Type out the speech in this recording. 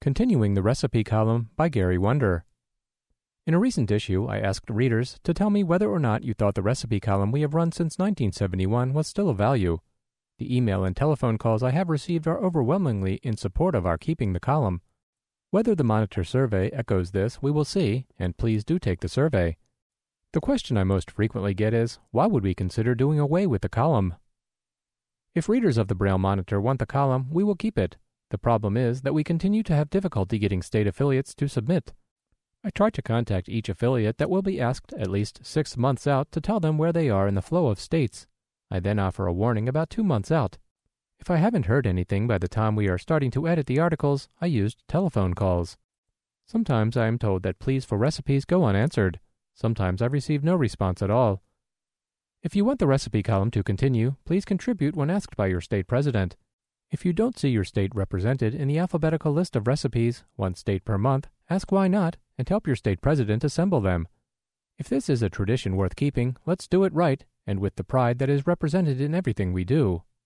Continuing the Recipe Column by Gary Wonder. In a recent issue, I asked readers to tell me whether or not you thought the recipe column we have run since 1971 was still of value. The email and telephone calls I have received are overwhelmingly in support of our keeping the column. Whether the Monitor survey echoes this, we will see, and please do take the survey. The question I most frequently get is, why would we consider doing away with the column? If readers of the Braille Monitor want the column, we will keep it. The problem is that we continue to have difficulty getting state affiliates to submit. I try to contact each affiliate that will be asked at least 6 months out to tell them where they are in the flow of states. I then offer a warning about 2 months out. If I haven't heard anything by the time we are starting to edit the articles, I used telephone calls. Sometimes I am told that pleas for recipes go unanswered. Sometimes I receive no response at all. If you want the recipe column to continue, please contribute when asked by your state president. If you don't see your state represented in the alphabetical list of recipes, one state per month, ask why not, and help your state president assemble them. If this is a tradition worth keeping, let's do it right, and with the pride that is represented in everything we do.